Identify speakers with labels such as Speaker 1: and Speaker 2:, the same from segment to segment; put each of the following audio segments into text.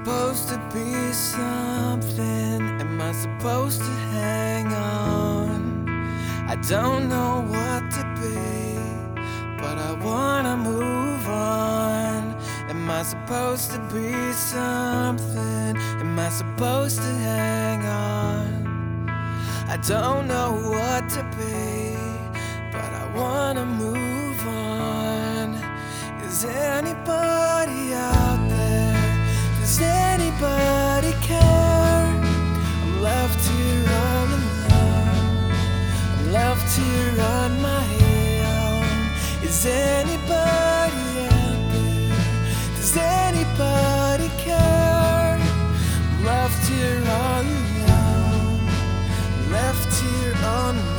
Speaker 1: supposed to be something? Am I supposed to hang on? I don't know what to be, but I wanna move on. Am I supposed to be something? Am I supposed to hang on? I don't know what to be, but I wanna move on. Is anybody out there? Does anybody care? I'm left here all alone. I'm left here on my own. Is anybody out there? Does anybody care? I'm left here all alone. I'm left here on my own.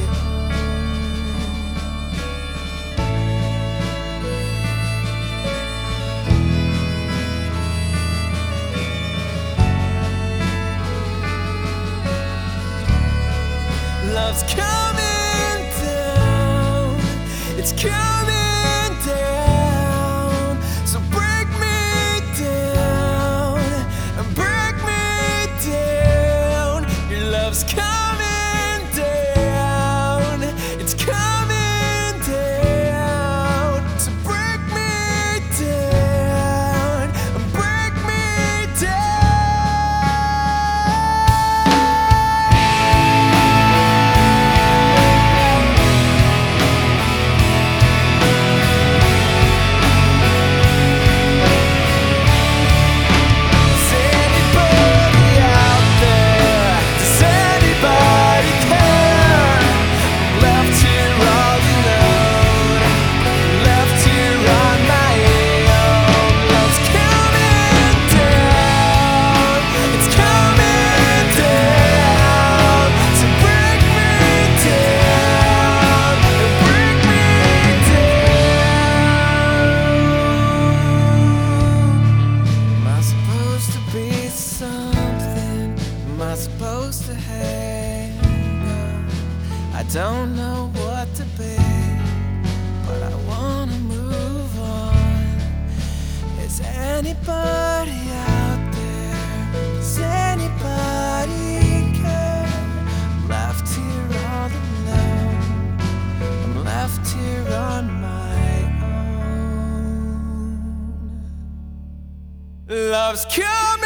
Speaker 1: Love's coming down, it's coming down. So break me down and break me down. Your love's coming down, it's coming down. So break me down and break me down. Am I supposed to hang on? I don't know what to be, but I wanna move on. Is anybody out there? Does anybody care? I'm left here all alone. I'm left here on my own. Love's coming.